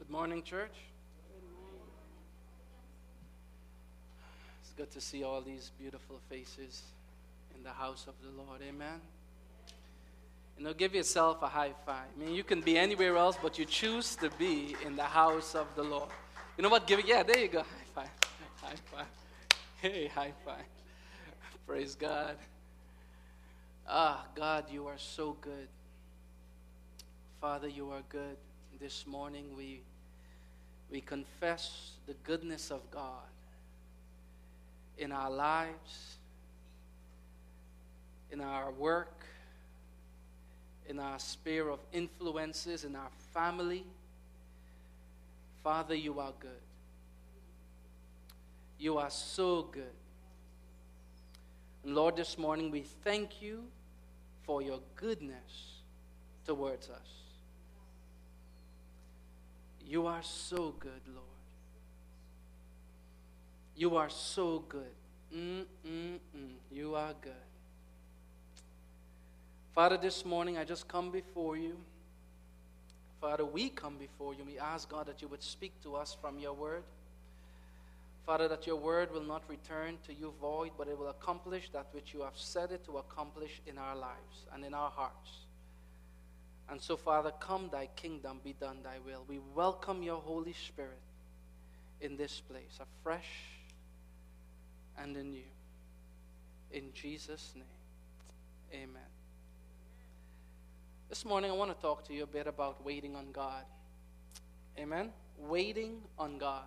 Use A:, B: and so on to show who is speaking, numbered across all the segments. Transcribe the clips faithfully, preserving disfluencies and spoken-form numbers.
A: Good morning, church. It's good to see all these beautiful faces in the house of the Lord. Amen. You know, give yourself a high five. I mean, you can be anywhere else, but you choose to be in the house of the Lord. You know what? Give it. Yeah, there you go. High five. High five. Hey, high five. Praise God. Ah, God, you are so good. Father, you are good. This morning we we confess the goodness of God in our lives, in our work, in our sphere of influences, in our family. Father, you are good. You are so good. And Lord, this morning we thank you for your goodness towards us. You are so good, Lord. You are so good. Mm-mm-mm. You are good. Father, this morning I just come before you. Father, we come before you. We ask, God, that you would speak to us from your word. Father, that your word will not return to you void, but it will accomplish that which you have said it to accomplish in our lives and in our hearts. And so, Father, come thy kingdom, be done thy will. We welcome your Holy Spirit in this place, afresh and anew. In Jesus' name, amen. This morning I want to talk to you a bit about waiting on God. Amen? Waiting on God.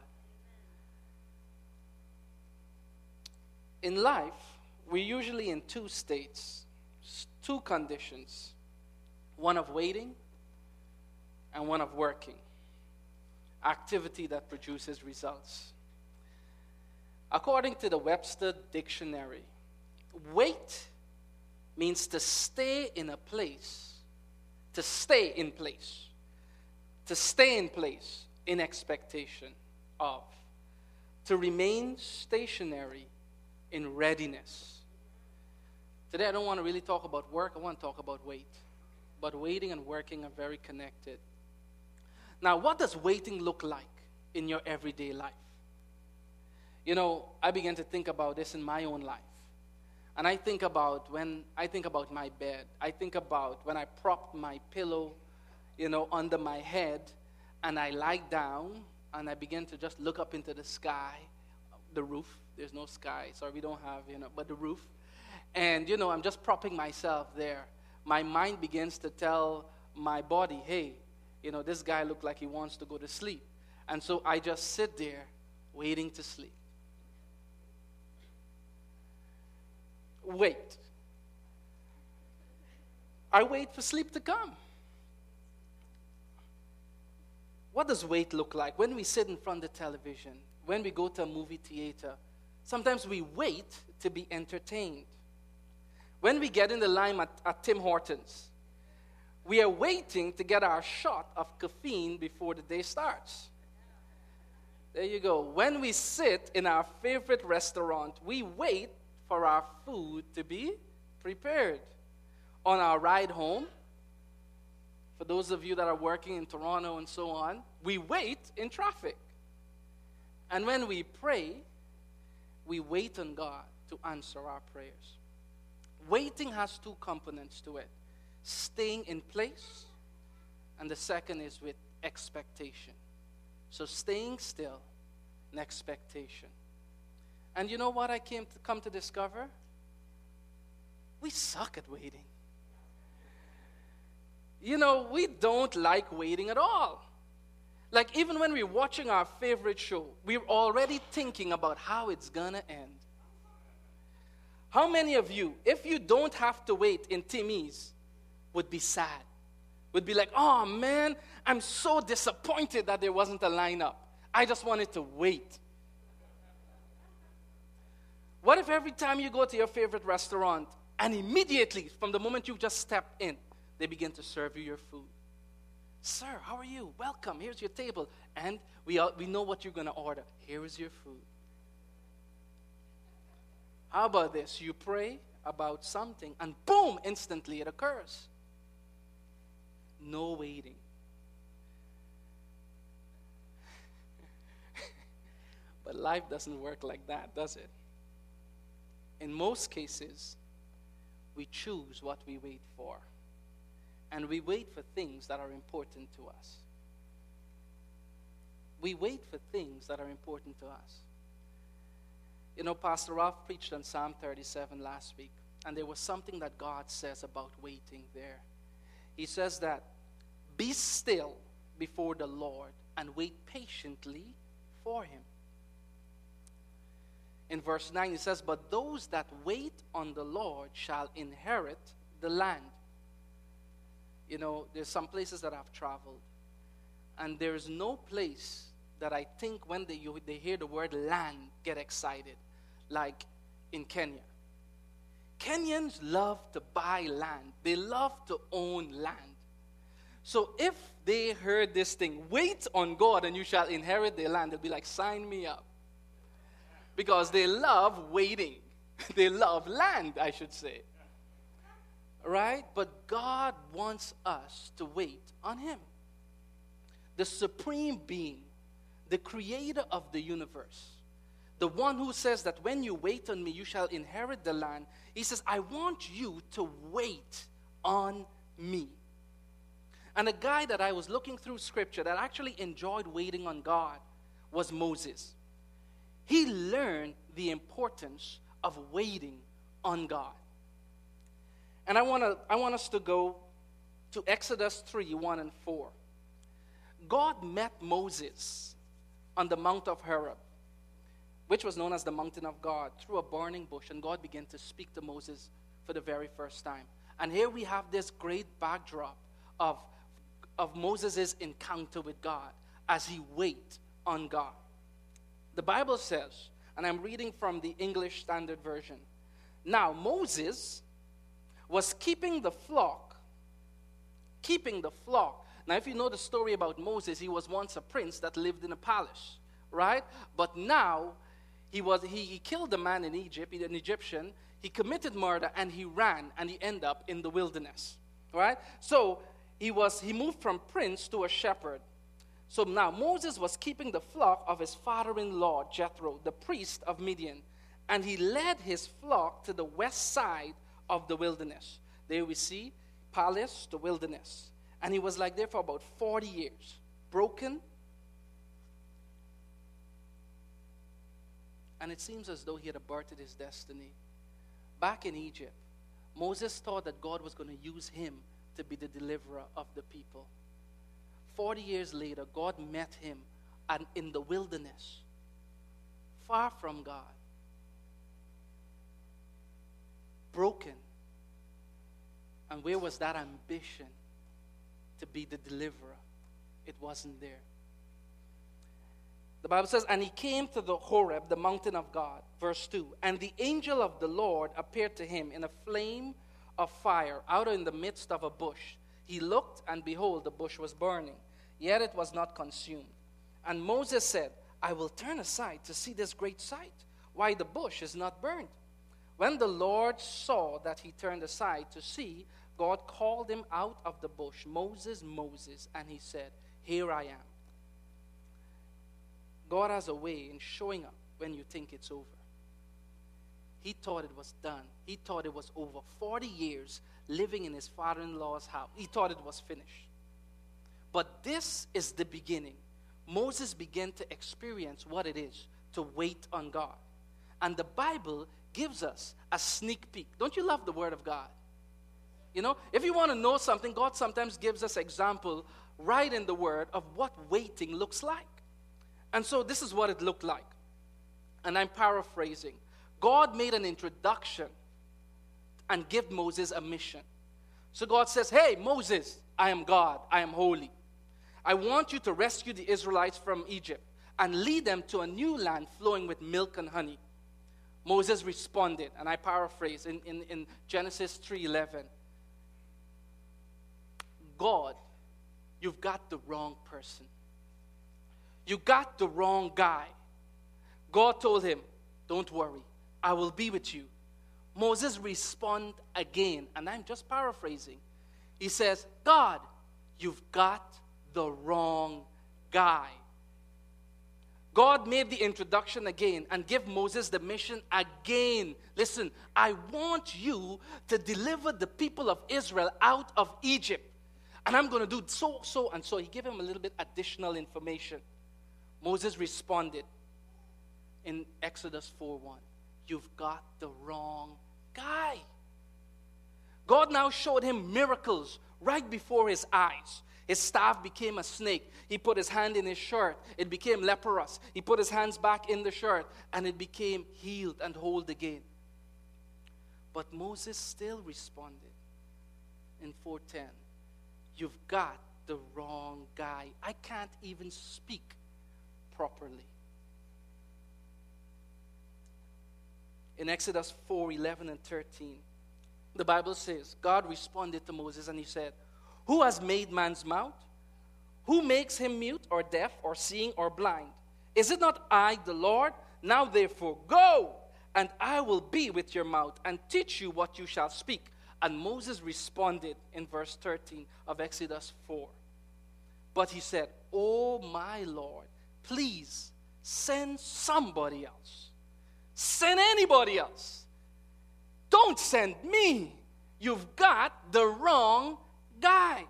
A: In life, we're usually in two states, two conditions. One of waiting and one of working. Activity that produces results. According to the Webster Dictionary, wait means to stay in a place, to stay in place, to stay in place in expectation of, to remain stationary in readiness. Today I don't want to really talk about work, I want to talk about wait. But waiting and working are very connected. Now, what does waiting look like in your everyday life? You know, I began to think about this in my own life. And I think about when I think about my bed. I think about when I propped my pillow, you know, under my head, and I lie down, and I begin to just look up into the sky, the roof. There's no sky, sorry, we don't have, you know, but the roof. And, you know, I'm just propping myself there. My mind begins to tell my body, hey, you know, this guy looked like he wants to go to sleep. And so I just sit there waiting to sleep. Wait. I wait for sleep to come. What does wait look like? When we sit in front of the television, when we go to a movie theater, sometimes we wait to be entertained. When we get in the line at, at Tim Hortons, we are waiting to get our shot of caffeine before the day starts. There you go. When we sit in our favorite restaurant, we wait for our food to be prepared. On our ride home, for those of you that are working in Toronto and so on, we wait in traffic. And when we pray, we wait on God to answer our prayers. Waiting has two components to it. Staying in place, and the second is with expectation. So staying still and expectation. And you know what I came to come to discover? We suck at waiting. You know, we don't like waiting at all. Like even when we're watching our favorite show, we're already thinking about how it's gonna end. How many of you, if you don't have to wait in Timmy's, would be sad? Would be like, oh man, I'm so disappointed that there wasn't a lineup. I just wanted to wait. What if every time you go to your favorite restaurant and immediately, from the moment you just step in, they begin to serve you your food? Sir, how are you? Welcome, here's your table. And we, all, we know what you're going to order. Here is your food. How about this? You pray about something and boom, instantly it occurs. No waiting. life doesn't work like that, does it? In most cases, we choose what we wait for. And we wait for things that are important to us. We wait for things that are important to us. You know, Pastor Ralph preached on Psalm thirty-seven last week, and there was something that God says about waiting there. He says that, be still before the Lord and wait patiently for him. In verse nine, it says, but those that wait on the Lord shall inherit the land. You know, there's some places that I've traveled, and there's no place that I think when they, you, they hear the word land get excited, like in Kenya. Kenyans love to buy land. They love to own land. So if they heard this thing, wait on God and you shall inherit the land, they'll be like, sign me up. Because they love waiting. They love land, I should say. Right? But God wants us to wait on him. The supreme being, the creator of the universe, the one who says that when you wait on me, you shall inherit the land. He says, I want you to wait on me. And a guy that I was looking through scripture that actually enjoyed waiting on God was Moses. He learned the importance of waiting on God. And I want to I want us to go to Exodus three, one and four. God met Moses on the Mount of Horeb, which was known as the mountain of God, through a burning bush, and God began to speak to Moses for the very first time. And here we have this great backdrop of, of Moses' encounter with God as he waits on God. The Bible says, and I'm reading from the English Standard Version, now Moses was keeping the flock, keeping the flock. Now, if you know the story about Moses, he was once a prince that lived in a palace, right? But now, he was he, he killed a man in Egypt, an Egyptian. He committed murder, and he ran, and he ended up in the wilderness, right? So, he was he moved from prince to a shepherd. So now, Moses was keeping the flock of his father-in-law, Jethro, the priest of Midian, and he led his flock to the west side of the wilderness. There we see palace, the wilderness. And he was like there for about forty years, broken. And it seems as though he had aborted his destiny. Back in Egypt, Moses thought that God was going to use him to be the deliverer of the people. Forty years later, God met him and in the wilderness, far from God, broken. And where was that ambition to be the deliverer? It wasn't there. The Bible says, and he came to the Horeb, the mountain of God, verse two, and the angel of the Lord appeared to him in a flame of fire out in the midst of a bush. He looked, and behold, the bush was burning, yet it was not consumed. And Moses said, I will turn aside to see this great sight, why the bush is not burned. When the Lord saw that he turned aside to see, God called him out of the bush, Moses, Moses, and he said, here I am. God has a way in showing up when you think it's over. He thought it was done. He thought it was over. forty years living in his father-in-law's house. He thought it was finished. But this is the beginning. Moses began to experience what it is to wait on God. And the Bible gives us a sneak peek. Don't you love the Word of God? You know, if you want to know something, God sometimes gives us example right in the Word of what waiting looks like. And so this is what it looked like. And I'm paraphrasing. God made an introduction and gave Moses a mission. So God says, hey, Moses, I am God. I am holy. I want you to rescue the Israelites from Egypt and lead them to a new land flowing with milk and honey. Moses responded, and I paraphrase in, in, in Genesis three eleven. God, you've got the wrong person. You got the wrong guy. God told him, don't worry, I will be with you. Moses responded again, and I'm just paraphrasing. He says, God, you've got the wrong guy. God made the introduction again and gave Moses the mission again. Listen, I want you to deliver the people of Israel out of Egypt. And I'm going to do so, so, and so. He gave him a little bit additional information. Moses responded in Exodus four one. You've got the wrong guy. God now showed him miracles right before his eyes. His staff became a snake. He put his hand in his shirt. It became leprous. He put his hands back in the shirt, and it became healed and whole again. But Moses still responded in four ten. You've got the wrong guy. I can't even speak properly. In Exodus four eleven and thirteen, the Bible says, God responded to Moses and he said, who has made man's mouth? Who makes him mute or deaf or seeing or blind? Is it not I, the Lord? Now therefore go, and I will be with your mouth and teach you what you shall speak. And Moses responded in verse thirteen of Exodus four. But he said, oh my Lord, please send somebody else. Send anybody else. Don't send me. You've got the wrong guy.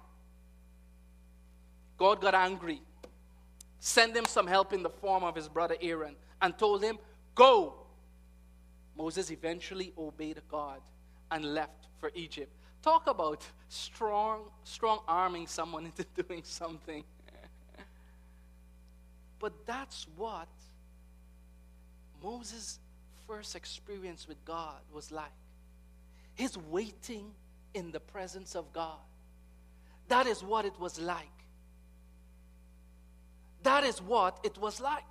A: God got angry, sent him some help in the form of his brother Aaron, and told him, go. Moses eventually obeyed God and left for Egypt. Talk about strong, strong arming someone into doing something. But that's what Moses' first experience with God was like. His waiting in the presence of God. That is what it was like. That is what it was like.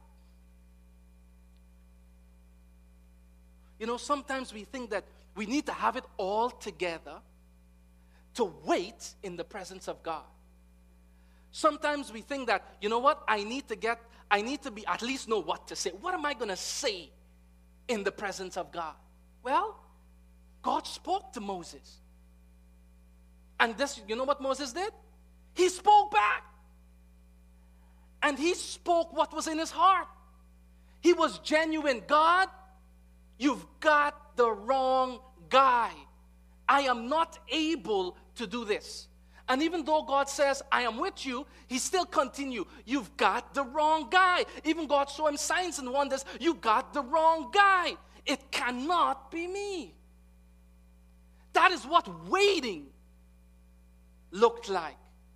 A: You know, sometimes we think that we need to have it all together to wait in the presence of God. Sometimes we think that, you know what, I need to get, I need to be, at least know what to say. What am I going to say in the presence of God? Well, God spoke to Moses. And this, you know what Moses did? He spoke back. And he spoke what was in his heart. He was genuine. God, you've got the wrong guy. I am not able to do this. And even though God says, I am with you, he still continue. You've got the wrong guy. Even God showed him signs and wonders. You got the wrong guy. It cannot be me. That is what waiting looked like.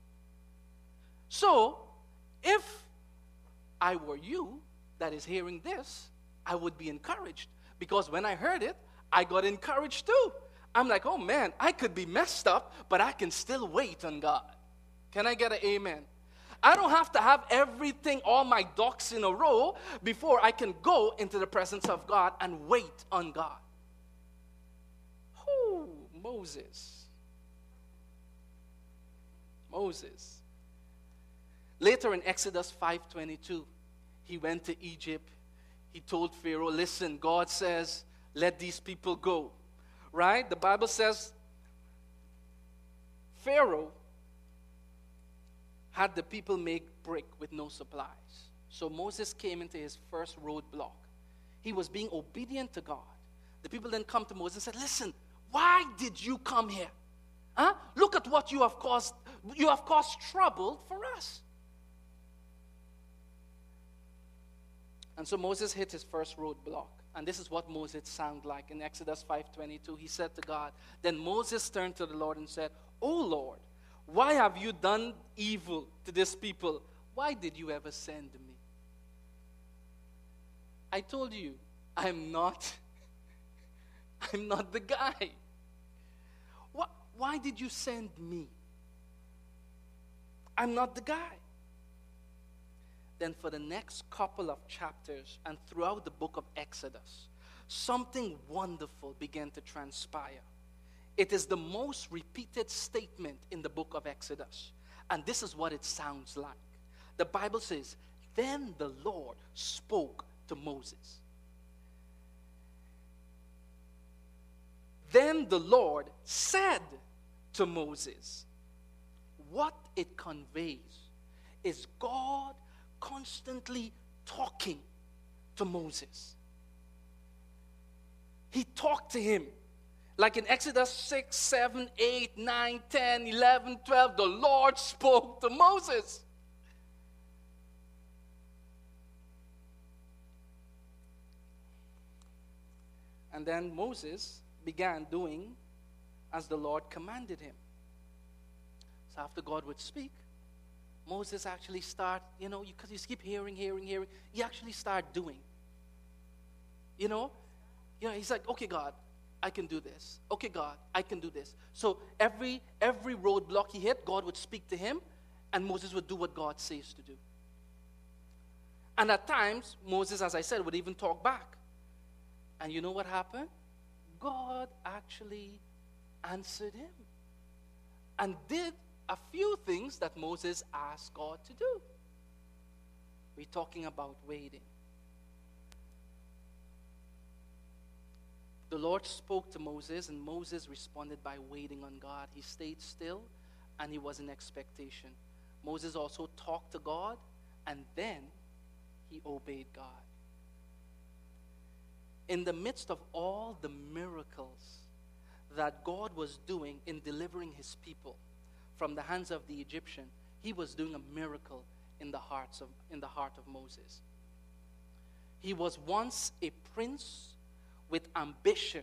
A: So, if I were you that is hearing this, I would be encouraged. Because when I heard it, I got encouraged too. I'm like, oh man, I could be messed up, but I can still wait on God. Can I get an amen? I don't have to have everything, all my ducks in a row, before I can go into the presence of God and wait on God. Whew, Moses. Moses. Later in Exodus five twenty-two, he went to Egypt. He told Pharaoh, listen, God says, let these people go. Right? The Bible says Pharaoh had the people make brick with no supplies. So Moses came into his first roadblock. He was being obedient to God. The people then come to Moses and said, listen, why did you come here? Huh? Look at what you have caused. You have caused trouble for us. And so Moses hit his first roadblock. And this is what Moses sounded like. In Exodus five twenty-two, he said to God, then Moses turned to the Lord and said, O Lord, why have you done evil to this people? Why did you ever send me? I told you, I'm not, I'm not the guy. Why, why did you send me? I'm not the guy. Then for the next couple of chapters and throughout the book of Exodus, something wonderful began to transpire. It is the most repeated statement in the book of Exodus. And this is what it sounds like. The Bible says, then the Lord spoke to Moses. Then the Lord said to Moses. What it conveys is God constantly talking to Moses. He talked to him. Like in Exodus six, seven, eight, nine, ten, eleven, twelve, the Lord spoke to Moses. And then Moses began doing as the Lord commanded him. So after God would speak, Moses actually start, you know, because you, you keep hearing, hearing, hearing, he actually start doing. You know? You know, he's like, okay, God, I can do this. Okay, God, I can do this. So every every roadblock he hit, God would speak to him, and Moses would do what God says to do. And at times, Moses, as I said, would even talk back. And you know what happened? God actually answered him and did a few things that Moses asked God to do. We're talking about waiting. The Lord spoke to Moses, and Moses responded by waiting on God. He stayed still, and he was in expectation. Moses also talked to God, and then he obeyed God. In the midst of all the miracles that God was doing in delivering his people from the hands of the Egyptian, he was doing a miracle in the hearts of in the heart of Moses. He was once a prince with ambition,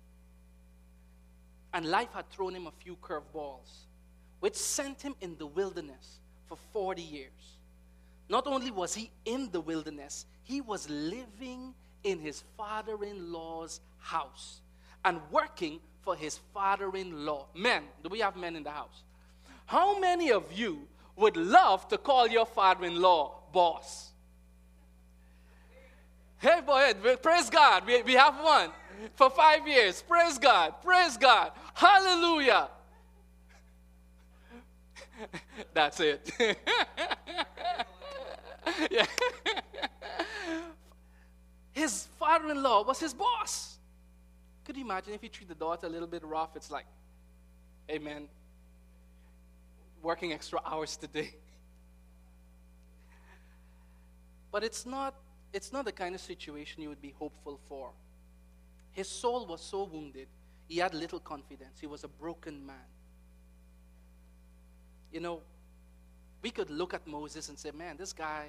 A: and life had thrown him a few curveballs, which sent him in the wilderness for forty years. Not only was he in the wilderness, he was living in his father-in-law's house and working for his father-in-law. Men, do we have men in the house? How many of you would love to call your father-in-law boss? Hey, boy, praise God. We, we have one for five years. Praise God. Praise God. Hallelujah. That's it. Yeah. His father-in-law was his boss. Could you imagine if you treat the daughter a little bit rough? It's like, amen, working extra hours today. But it's not, it's not the kind of situation you would be hopeful for. His soul was so wounded, he had little confidence. He was a broken man. You know, we could look at Moses and say, man, this guy,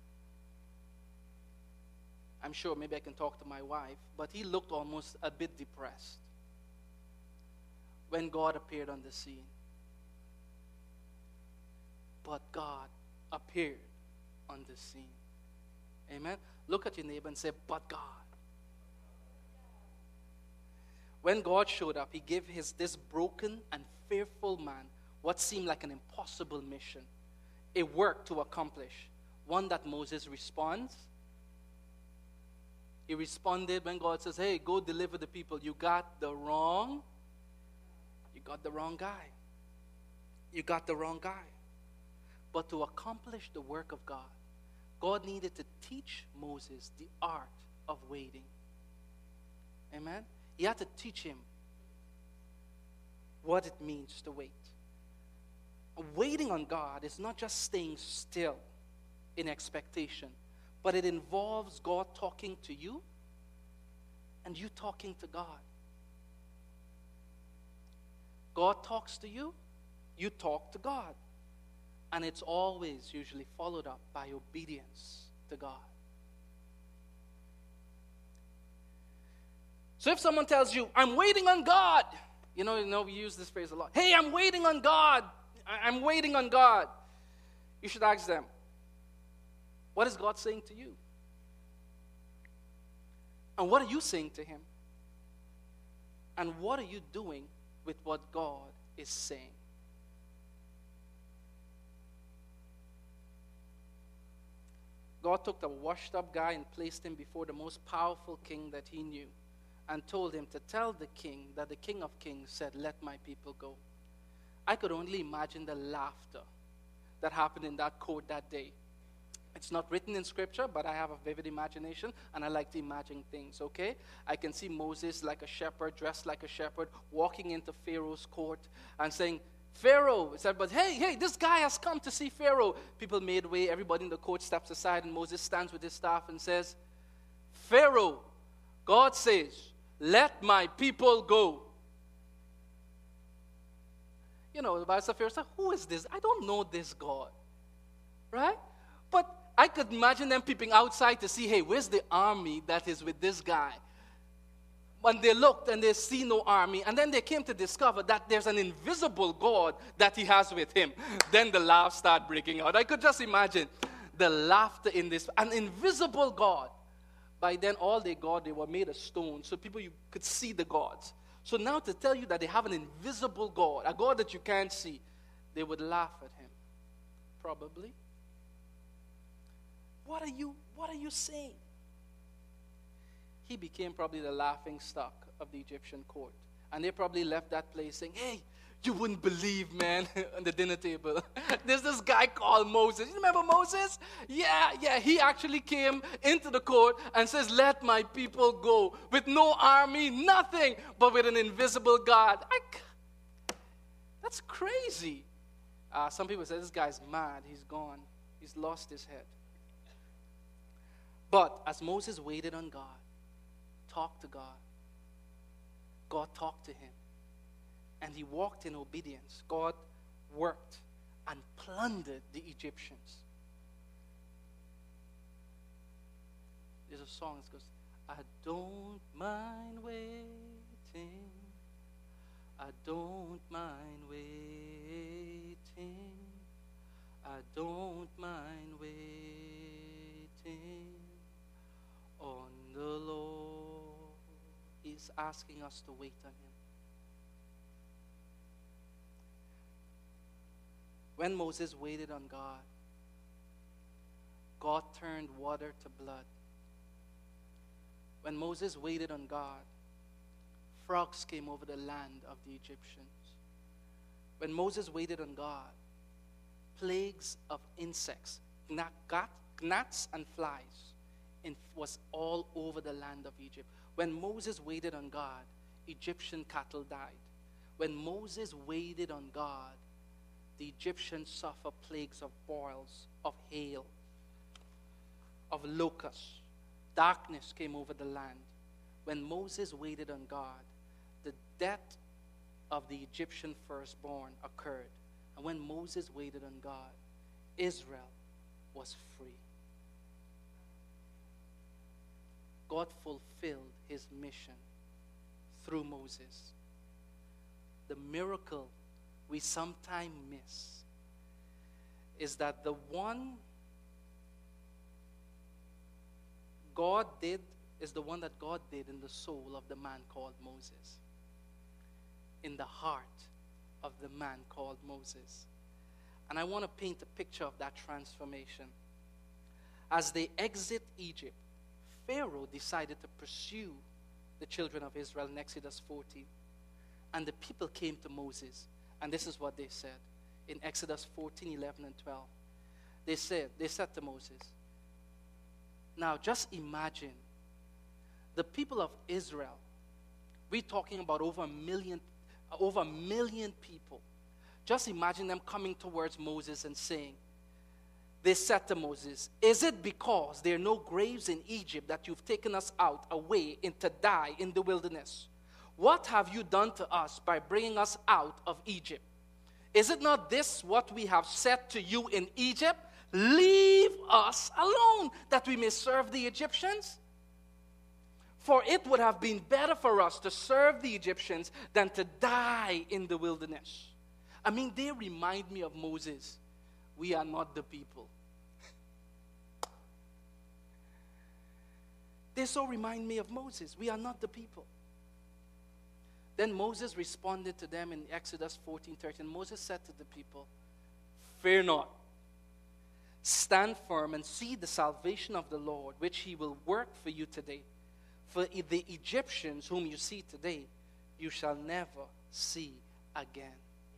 A: I'm sure maybe I can talk to my wife, but he looked almost a bit depressed when God appeared on the scene. But God appeared on the scene. Amen? Look at your neighbor and say, but God. When God showed up, he gave his this broken and fearful man what seemed like an impossible mission, a work to accomplish, one that Moses responds. He responded when God says, hey, go deliver the people. You got the wrong, you got the wrong guy. You got the wrong guy. But to accomplish the work of God, God needed to teach Moses the art of waiting. Amen? He had to teach him what it means to wait. Waiting on God is not just staying still in expectation, but it involves God talking to you and you talking to God. God talks to you, you talk to God. And it's always usually followed up by obedience to God. So if someone tells you, I'm waiting on God, you know, you know, we use this phrase a lot. Hey, I'm waiting on God. I'm waiting on God. You should ask them, what is God saying to you? And what are you saying to him? And what are you doing with what God is saying? God took the washed up guy and placed him before the most powerful king that he knew and told him to tell the king that the King of Kings said, let my people go. I could only imagine the laughter that happened in that court that day. It's not written in scripture, but I have a vivid imagination and I like to imagine things, okay? I can see Moses like a shepherd, dressed like a shepherd, walking into Pharaoh's court and saying, Pharaoh said, but hey, hey, this guy has come to see Pharaoh. People made way. Everybody in the court steps aside, and Moses stands with his staff and says, Pharaoh, God says, let my people go. You know, the Bible says, Pharaoh said, who is this? I don't know this God. Right? But I could imagine them peeping outside to see, hey, where's the army that is with this guy? When they looked and they see no army, and then they came to discover that there's an invisible God that he has with him. Then the laughs start breaking out. I could just imagine the laughter in this. An invisible God. By then, all they got, they were made of stone, so people, you could see the gods. So now to tell you that they have an invisible God, a God that you can't see, they would laugh at him. Probably. What are you, what are you saying? He became probably the laughing stock of the Egyptian court. And they probably left that place saying, hey, you wouldn't believe, man, on the dinner table. There's this guy called Moses. You remember Moses? Yeah, yeah, he actually came into the court and says, let my people go. With no army, nothing, but with an invisible God. I, that's crazy. Uh, some people say, this guy's mad. He's gone. He's lost his head. But as Moses waited on God, talked to God, God talked to him, and he walked in obedience. God worked and plundered the Egyptians. There's a song that goes, I don't mind waiting, I don't mind waiting, I don't mind waiting on the Lord. He's asking us to wait on him. When Moses waited on God, God turned water to blood. When Moses waited on God, frogs came over the land of the Egyptians. When Moses waited on God, plagues of insects, gnats and flies, was all over the land of Egypt. When Moses waited on God, Egyptian cattle died. When Moses waited on God, the Egyptians suffered plagues of boils, of hail, of locusts. Darkness came over the land. When Moses waited on God, the death of the Egyptian firstborn occurred. And when Moses waited on God, Israel was free. God fulfilled his mission through Moses. The miracle we sometimes miss is that the one God did is the one that God did in the soul of the man called Moses, in the heart of the man called Moses. And I want to paint a picture of that transformation. As they exit Egypt, Pharaoh decided to pursue the children of Israel in Exodus fourteen. And the people came to Moses, and this is what they said in Exodus fourteen, eleven, and twelve. They said, they said to Moses, now just imagine the people of Israel. We're talking about over a million, over a million people. Just imagine them coming towards Moses and saying, they said to Moses, is it because there are no graves in Egypt that you've taken us out away and to die in the wilderness? What have you done to us by bringing us out of Egypt? Is it not this what we have said to you in Egypt? Leave us alone that we may serve the Egyptians? For it would have been better for us to serve the Egyptians than to die in the wilderness. I mean, they remind me of Moses. We are not the people. They so remind me of Moses. We are not the people. Then Moses responded to them in Exodus fourteen, thirteen. Moses said to the people, fear not. Stand firm and see the salvation of the Lord, which he will work for you today. For the Egyptians whom you see today, you shall never see again.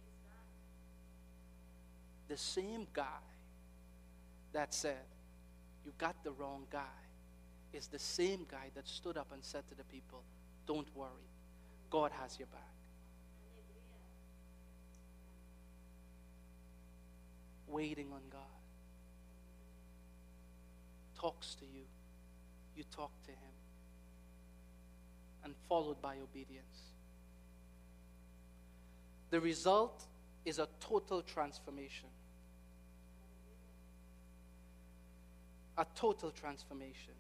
A: The same guy that said, you got the wrong guy, is the same guy that stood up and said to the people, don't worry, God has your back. waiting on God. Talks to you. You talk to him. And followed by obedience. The result is a total transformation. A total transformation.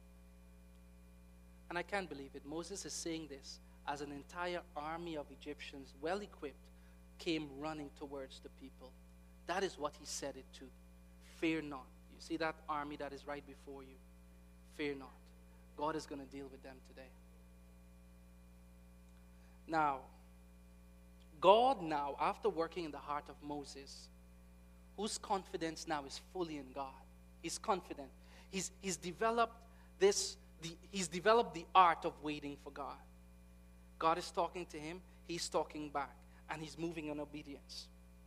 A: And I can't believe it. Moses is saying this as an entire army of Egyptians, well equipped, came running towards the people. That is what he said it to. Fear not. You see that army that is right before you? Fear not. God is going to deal with them today. Now, God now, after working in the heart of Moses, whose confidence now is fully in God. He's confident. He's, he's developed this, the, he's developed the art of waiting for God. God is talking to him, he's talking back, and he's moving in obedience.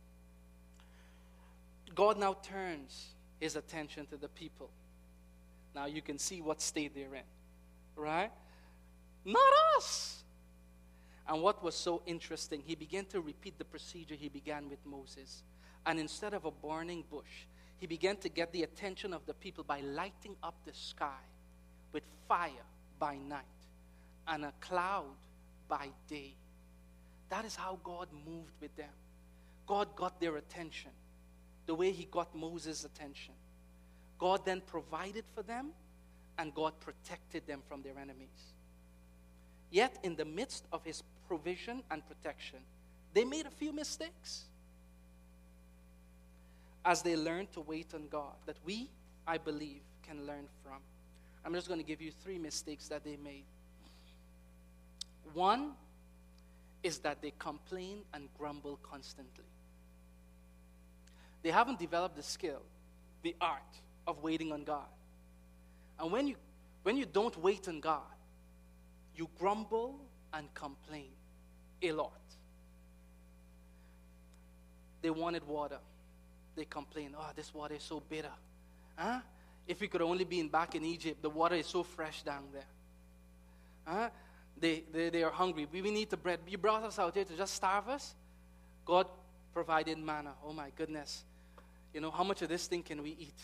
A: God now turns his attention to the people. Now you can see what state they're in, right? Not us. And what was so interesting, he began to repeat the procedure he began with Moses. And instead of a burning bush, he began to get the attention of the people by lighting up the sky with fire by night and a cloud by day. That is how God moved with them. God got their attention the way he got Moses' attention. God then provided for them, and God protected them from their enemies. Yet in the midst of his provision and protection, they made a few mistakes as they learned to wait on God that we, I believe, can learn from. I'm just going to give you three mistakes that they made. One is that they complain and grumble constantly. They haven't developed the skill, the art of waiting on God. And when you when you don't wait on God, you grumble and complain a lot. They wanted water. They complained, oh, this water is so bitter. Huh? If we could only be in, back in Egypt, the water is so fresh down there. Huh? They, they, they are hungry. We, we need the bread. You brought us out here to just starve us? God provided manna. Oh my goodness. You know, how much of this thing can we eat?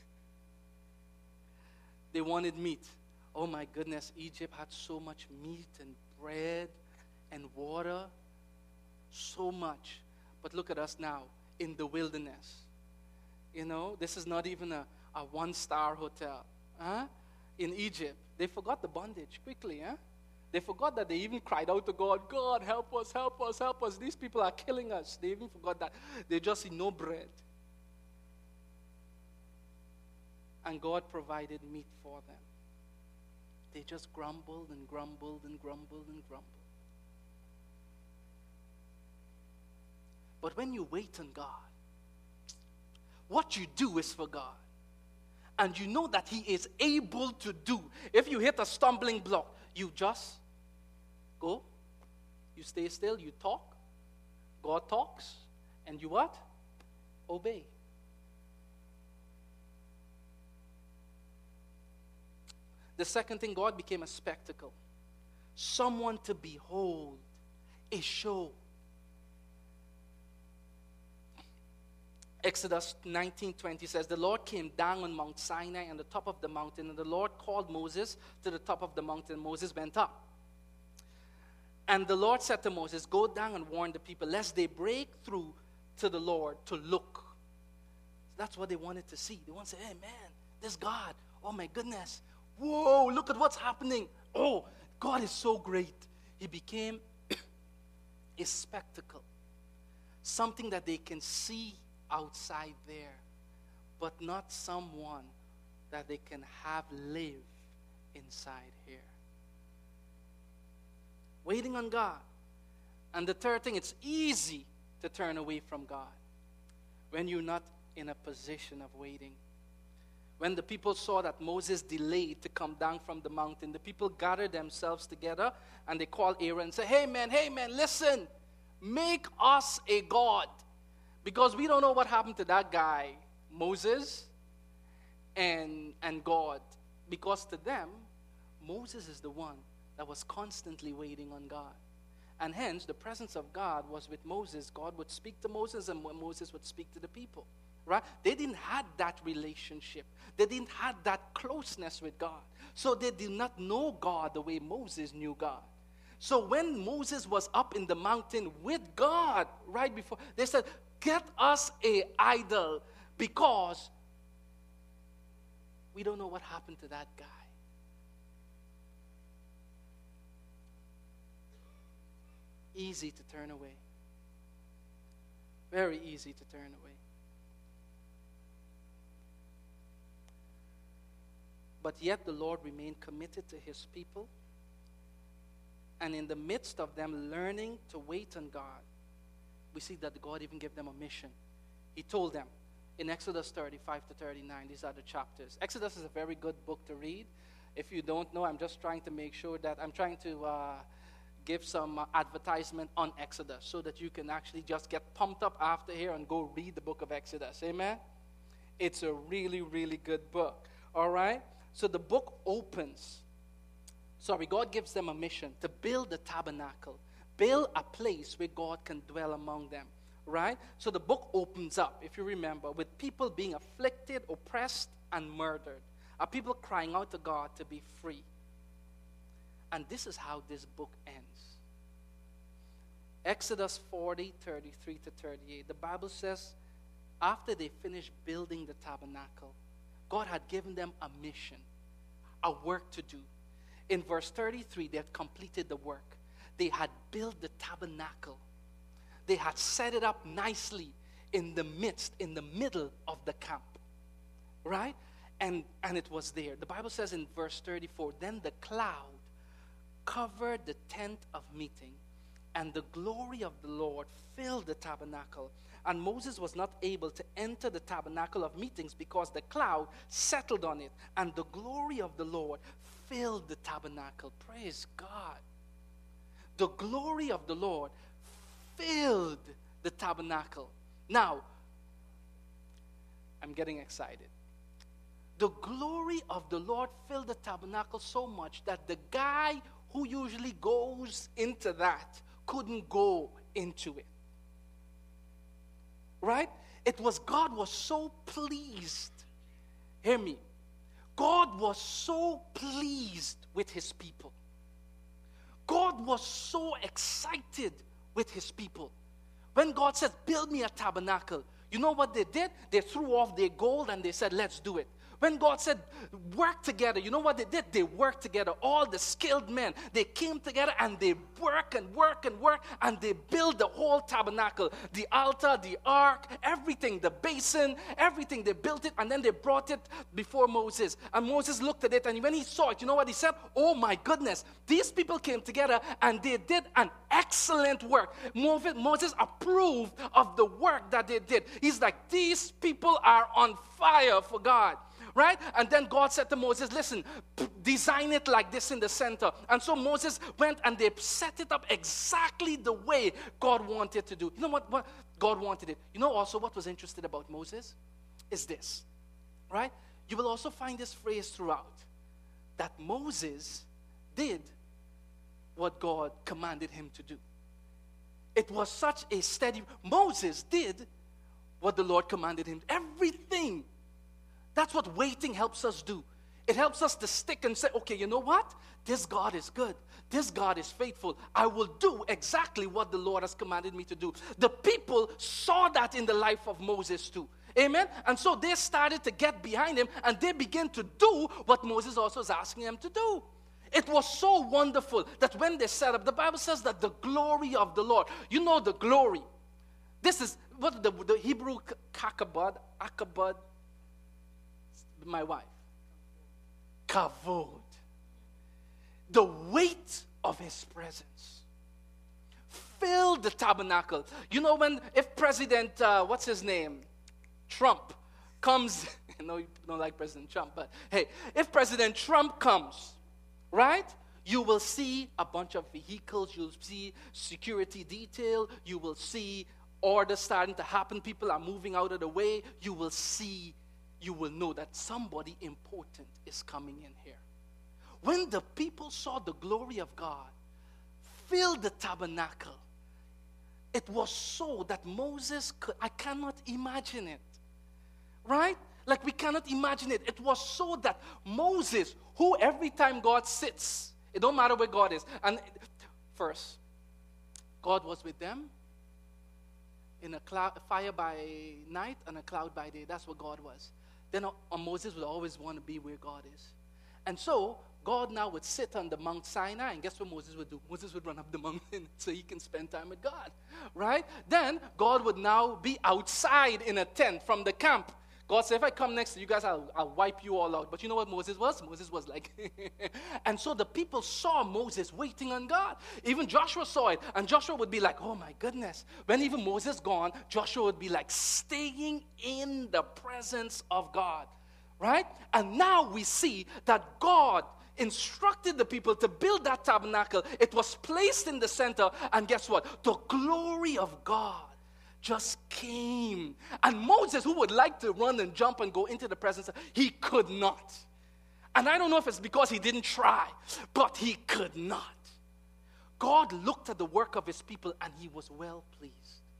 A: They wanted meat. Oh my goodness, Egypt had so much meat and bread and water. So much. But look at us now in the wilderness. You know, this is not even a, a one-star hotel. Huh? In Egypt, they forgot the bondage quickly. Huh? They forgot that they even cried out to God, God, help us, help us, help us. These people are killing us. They even forgot that. They just see no bread. And God provided meat for them. They just grumbled and grumbled and grumbled and grumbled. But when you wait on God, what you do is for God. And you know that he is able to do. If you hit a stumbling block, you just go, you stay still, you talk, God talks, and you what? Obey. The second thing, God became a spectacle. Someone to behold, a show. Exodus nineteen twenty says, the Lord came down on Mount Sinai on the top of the mountain, and the Lord called Moses to the top of the mountain. Moses went up. And the Lord said to Moses, go down and warn the people, lest they break through to the Lord to look. That's what they wanted to see. They want to say, hey man, this God, oh my goodness. Whoa, look at what's happening. Oh, God is so great. He became a spectacle. Something that they can see outside there, but not someone that they can have live inside here. Waiting on God. And the third thing, it's easy to turn away from God when you're not in a position of waiting. When the people saw that Moses delayed to come down from the mountain, the people gathered themselves together and they called Aaron and said, hey man, hey man, listen, make us a god. Because we don't know what happened to that guy, Moses, and, and God. Because to them, Moses is the one that was constantly waiting on God. And hence, the presence of God was with Moses. God would speak to Moses, and Moses would speak to the people. right? They didn't have that relationship. They didn't have that closeness with God. So they did not know God the way Moses knew God. So when Moses was up in the mountain with God, right before, they said, get us a idol, because we don't know what happened to that guy. Easy to turn away. Very easy to turn away. But yet the Lord remained committed to his people. And in the midst of them learning to wait on God, we see that God even gave them a mission. He told them in Exodus thirty-five to thirty-nine, these are the chapters. Exodus is a very good book to read. If you don't know, I'm just trying to make sure that I'm trying to uh, give some uh, advertisement on Exodus so that you can actually just get pumped up after here and go read the book of Exodus. Amen? It's a really, really good book. All right? So the book opens. Sorry, God gives them a mission to build the tabernacle. Build a place where God can dwell among them. Right? So the book opens up, if you remember, with people being afflicted, oppressed, and murdered. Are people crying out to God to be free? And this is how this book ends. Exodus forty, thirty-three to thirty-eight. The Bible says, after they finished building the tabernacle, God had given them a mission, a work to do. In verse thirty-three, they had completed the work. They had built the tabernacle. They had set it up nicely in the midst, in the middle of the camp. Right? And, and it was there. The Bible says in verse thirty-four, then the cloud covered the tent of meeting, and the glory of the Lord filled the tabernacle. And Moses was not able to enter the tabernacle of meetings because the cloud settled on it, and the glory of the Lord filled the tabernacle. Praise God. The glory of the Lord filled the tabernacle. Now, I'm getting excited. The glory of the Lord filled the tabernacle so much that the guy who usually goes into that couldn't go into it. Right? It was, God was so pleased. Hear me. God was so pleased with his people. God was so excited with his people. When God said, build me a tabernacle, you know what they did? They threw off their gold and they said, let's do it. When God said, work together, you know what they did? They worked together. All the skilled men, they came together and they work and work and work, and they built the whole tabernacle. The altar, the ark, everything, the basin, everything. They built it, and then they brought it before Moses. And Moses looked at it, and when he saw it, you know what he said? Oh my goodness, these people came together and they did an excellent work. Moses approved of the work that they did. He's like, these people are on fire for God. Right? And then God said to Moses, listen, design it like this in the center. And so Moses went and they set it up exactly the way God wanted to do. You know what, what God wanted it? You know also what was interesting about Moses? Is this. Right? You will also find this phrase throughout. That Moses did what God commanded him to do. It was such a steady... Moses did what the Lord commanded him. Everything. That's what waiting helps us do. It helps us to stick and say, okay, you know what? This God is good. This God is faithful. I will do exactly what the Lord has commanded me to do. The people saw that in the life of Moses too. Amen? And so they started to get behind him, and they began to do what Moses also was asking them to do. It was so wonderful that when they set up, the Bible says that the glory of the Lord, you know the glory. This is what the, the Hebrew kakabad, akabad, my wife. Kavod. The weight of his presence filled the tabernacle. You know, when, if President, uh, what's his name? Trump comes, I know you don't like President Trump, but hey, if President Trump comes, right? You will see a bunch of vehicles, you'll see security detail, you will see orders starting to happen, people are moving out of the way, you will see you will know that somebody important is coming in here. When the people saw the glory of God fill the tabernacle, it was so that Moses could, I cannot imagine it. right? Like we cannot imagine it. It was so that Moses, who every time God sits, it don't matter where God is. And first, God was with them in a cloud, fire by night and a cloud by day. That's what God was. Then uh, Moses would always want to be where God is. And so God now would sit on the Mount Sinai, and guess what Moses would do? Moses would run up the mountain so he can spend time with God, right? Then God would now be outside in a tent from the camp. God said, if I come next to you guys, I'll, I'll wipe you all out. But you know what Moses was? Moses was like, and so the people saw Moses waiting on God. Even Joshua saw it, and Joshua would be like, oh my goodness. When even Moses gone, Joshua would be like staying in the presence of God, right? And now we see that God instructed the people to build that tabernacle. It was placed in the center, and guess what? The glory of God just came. And Moses, who would like to run and jump and go into the presence, he could not. And I don't know if it's because he didn't try, but he could not. God looked at the work of his people and he was well pleased.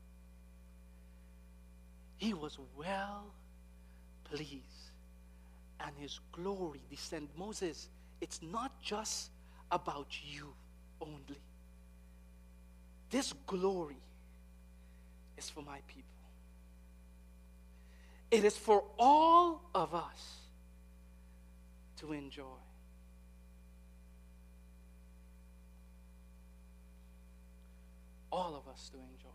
A: He was well pleased. And his glory descended. Moses, it's not just about you only. This glory is for my people. It is for all of us to enjoy. All of us to enjoy.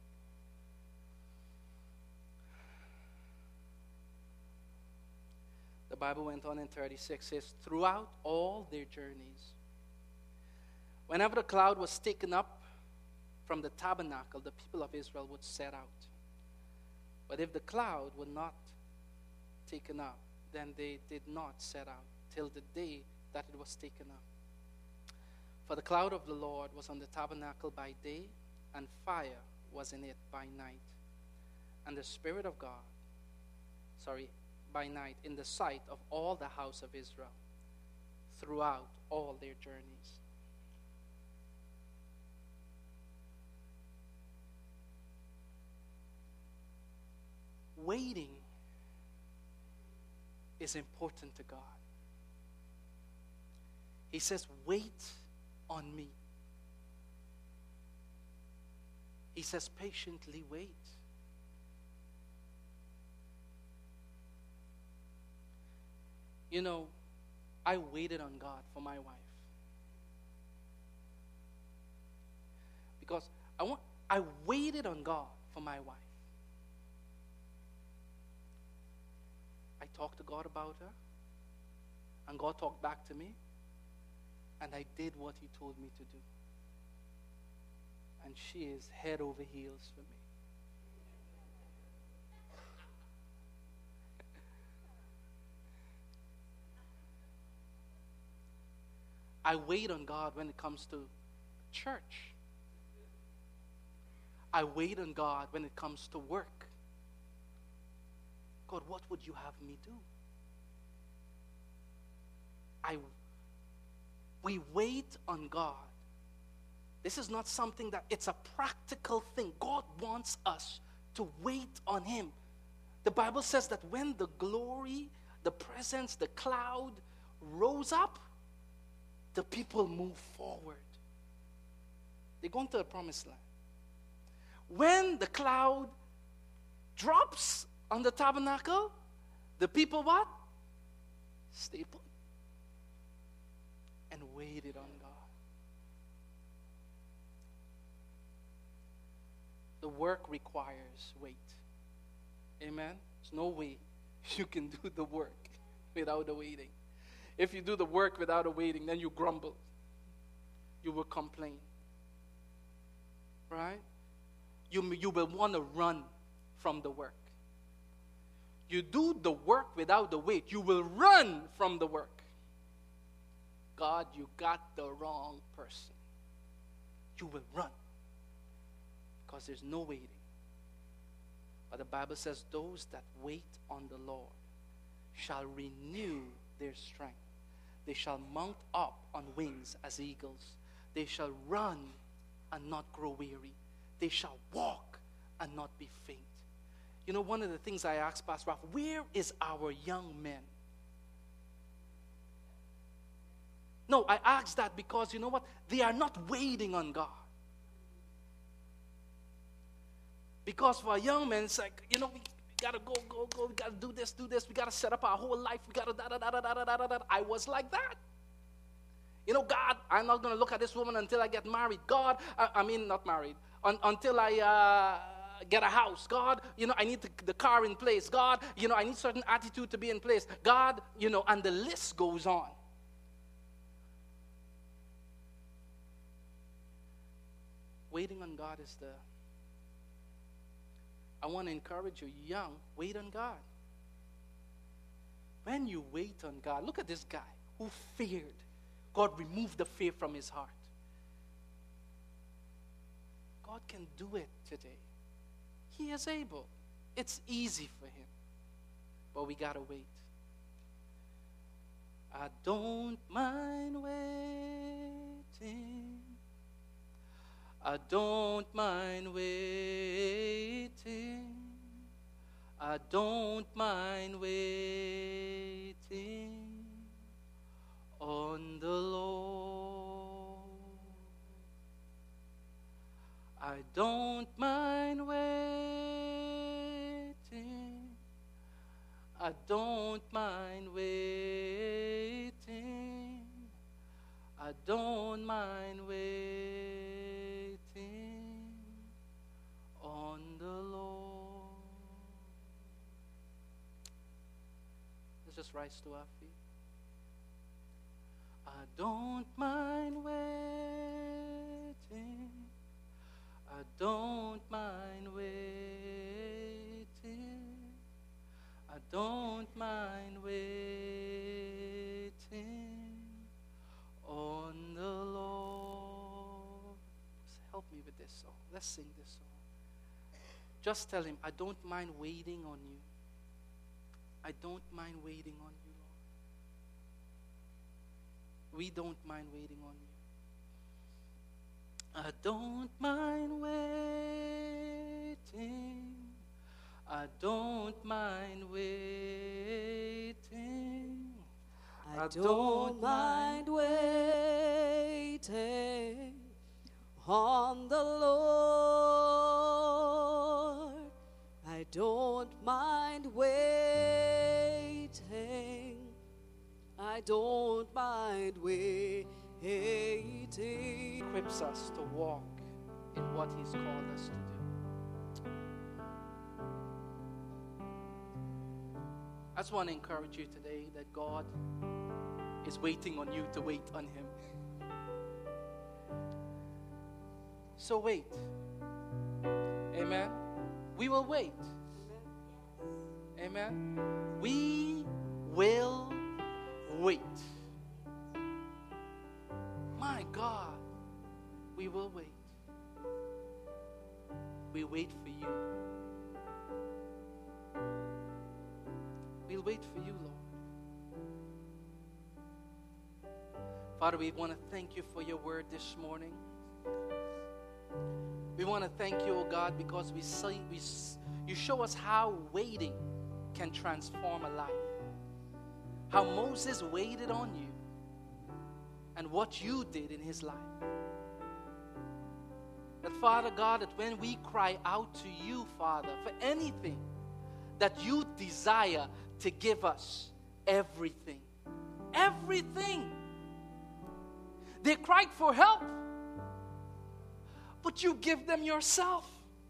A: The Bible went on in thirty-six, says, throughout all their journeys, whenever the cloud was taken up from the tabernacle, the people of Israel would set out. But if the cloud were not taken up, then they did not set out till the day that it was taken up. For the cloud of the Lord was on the tabernacle by day, and fire was in it by night. And the Spirit of God, sorry, by night, in the sight of all the house of Israel, throughout all their journeys. Waiting is important to God. He says, wait on me. He says, patiently wait. You know, I waited on God for my wife. Because I want I waited on God for my wife. I talked to God about her, and God talked back to me, and I did what he told me to do. And she is head over heels for me. I wait on God when it comes to church. I wait on God when it comes to work. God, what would you have me do? I, we wait on God. This is not something that, it's a practical thing. God wants us to wait on him. The Bible says that when the glory, the presence, the cloud rose up, the people move forward. They're going to the promised land. When the cloud drops on the tabernacle, the people what? Stay put and waited on God. The work requires wait. Amen? There's no way you can do the work without the waiting. If you do the work without a waiting, then you grumble. You will complain. Right? You, you will want to run from the work. You do the work without the wait, you will run from the work. God, you got the wrong person. You will run because there's no waiting. But the Bible says those that wait on the Lord shall renew their strength. They shall mount up on wings as eagles. They shall run and not grow weary. They shall walk and not be faint. You know, one of the things I asked Pastor Ralph, where is our young men? No, I asked that because, you know what? They are not waiting on God. Because for young men, it's like, you know, we, we got to go, go, go. We got to do this, do this. We got to set up our whole life. We got to da, da, da, da, da, da, da, da. I was like that. You know, God, I'm not going to look at this woman until I get married. God, I, I mean, not married. Un, until I uh, get a house. God, you know, I need the, the car in place. God, you know, I need certain attitude to be in place. God, you know, and the list goes on. Waiting on God is the... I want to encourage you, young, wait on God. When you wait on God, look at this guy who feared. God removed the fear from his heart. God can do it today. He is able. It's easy for him. But we got to wait. I don't mind waiting. I don't mind waiting. I don't mind waiting on the Lord. I don't mind waiting. I don't mind waiting. I don't mind waiting on the Lord. Let's just rise to our feet. I don't mind waiting. I don't mind waiting. I don't mind waiting on the Lord. Help me with this song. Let's sing this song. Just tell him, I don't mind waiting on you. I don't mind waiting on you, Lord. We don't mind waiting on you. I don't mind waiting. I don't mind waiting.
B: I don't mind waiting on the Lord. I don't mind waiting. I don't mind waiting.
A: Equips us to walk in what he's called us to do. I just want to encourage you today that God is waiting on you to wait on him. So wait. Amen. We will wait. Amen. We will wait. My God, we will wait. We wait for you. We'll wait for you, Lord. Father, we want to thank you for your word this morning. We want to thank you, oh God, because we see, we, you show us how waiting can transform a life. How Moses waited on you and what you did in his life. That, Father God, that when we cry out to you, Father, for anything that you desire to give us, everything, everything. They cried for help, but you give them yourself.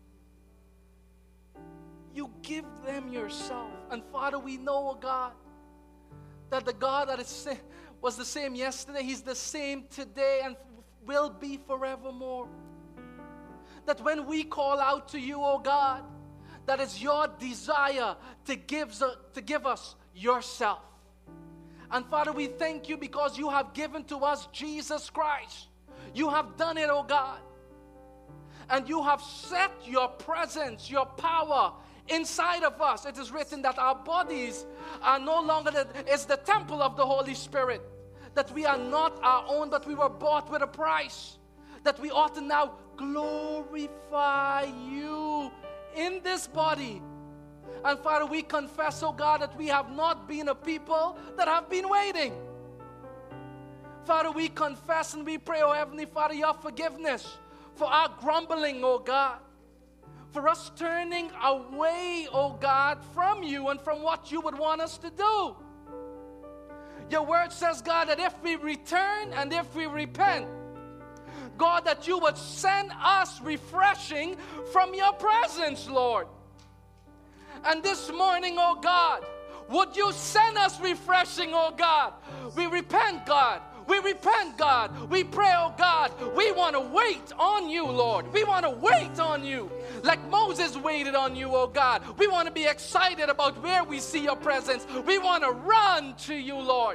A: You give them yourself. And Father, we know, oh God, that the God that is, was the same yesterday, he's the same today and will be forevermore. That when we call out to you, oh God, that is your desire to give, to give us yourself. And Father, we thank you because you have given to us Jesus Christ. You have done it, oh God. And you have set your presence, your power inside of us. It is written that our bodies are no longer, the, it's the temple of the Holy Spirit. That we are not our own, but we were bought with a price. That we ought to now glorify you in this body And Father, we confess, oh God, that we have not been a people that have been waiting. Father, we confess and we pray, oh Heavenly Father, your forgiveness for our grumbling, oh God. For us turning away, oh God, from you and from what you would want us to do. Your word says, God, that if we return and if we repent, God, that you would send us refreshing from your presence, Lord. And this morning, oh God, would you send us refreshing, oh God? We repent, God. We repent, God. We pray, oh God. We want to wait on you, Lord. We want to wait on you. Like Moses waited on you, oh God. We want to be excited about where we see your presence. We want to run to you, Lord.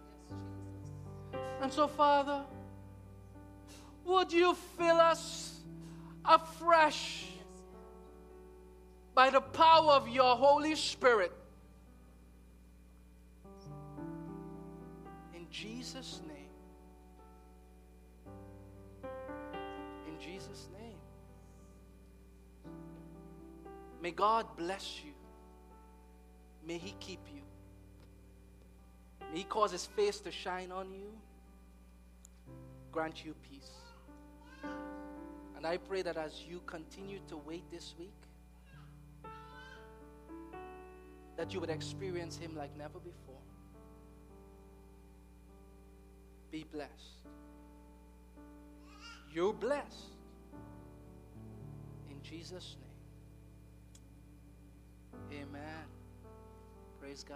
A: And so, Father, would you fill us afresh by the power of your Holy Spirit? In Jesus' name. In Jesus' name. May God bless you. May He keep you. May He cause His face to shine on you. Grant you peace. And I pray that as you continue to wait this week, that you would experience Him like never before. Be blessed. You're blessed. In Jesus' name. Amen. Praise God.